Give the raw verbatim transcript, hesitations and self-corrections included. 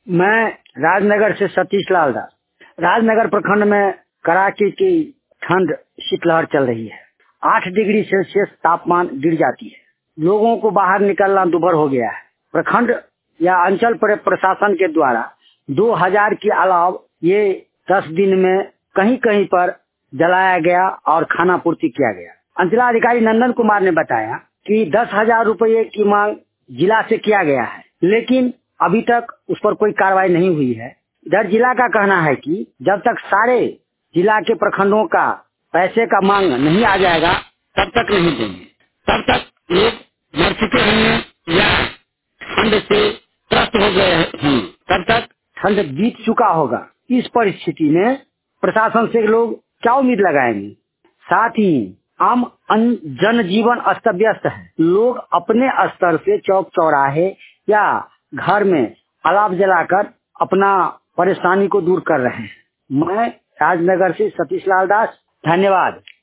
मैं राजनगर से सतीश लाल दास। राजनगर प्रखंड में कड़ाके की ठंड शीतलहर चल रही है। आठ डिग्री सेल्सियस तापमान गिर जाती है। लोगों को बाहर निकलना दुभर हो गया है। प्रखंड या अंचल प्रशासन के द्वारा दो हजार के अलावा ये दस दिन में कहीं कहीं पर जलाया गया और खाना पूर्ति किया गया। अंचलाधिकारी नंदन कुमार ने बताया कि दस हजार रुपये की मांग जिला से किया गया है, लेकिन अभी तक उस पर कोई कार्रवाई नहीं हुई है। इधर जिला का कहना है कि जब तक सारे जिला के प्रखंडों का पैसे का मांग नहीं आ जाएगा तब तक नहीं देंगे। तब तक लोग मर चुके होंगे या ठंड से त्रस्त हो गए होंगे। तब तक ठंड बीत चुका होगा। इस परिस्थिति में प्रशासन से लोग क्या उम्मीद लगाएंगे। साथ ही आम जनजीवन अस्त व्यस्त है। लोग अपने स्तर से चौक चौराहे या घर में अलाव जलाकर अपना परेशानी को दूर कर रहे हैं। मैं राजनगर से सतीश लाल दास, धन्यवाद।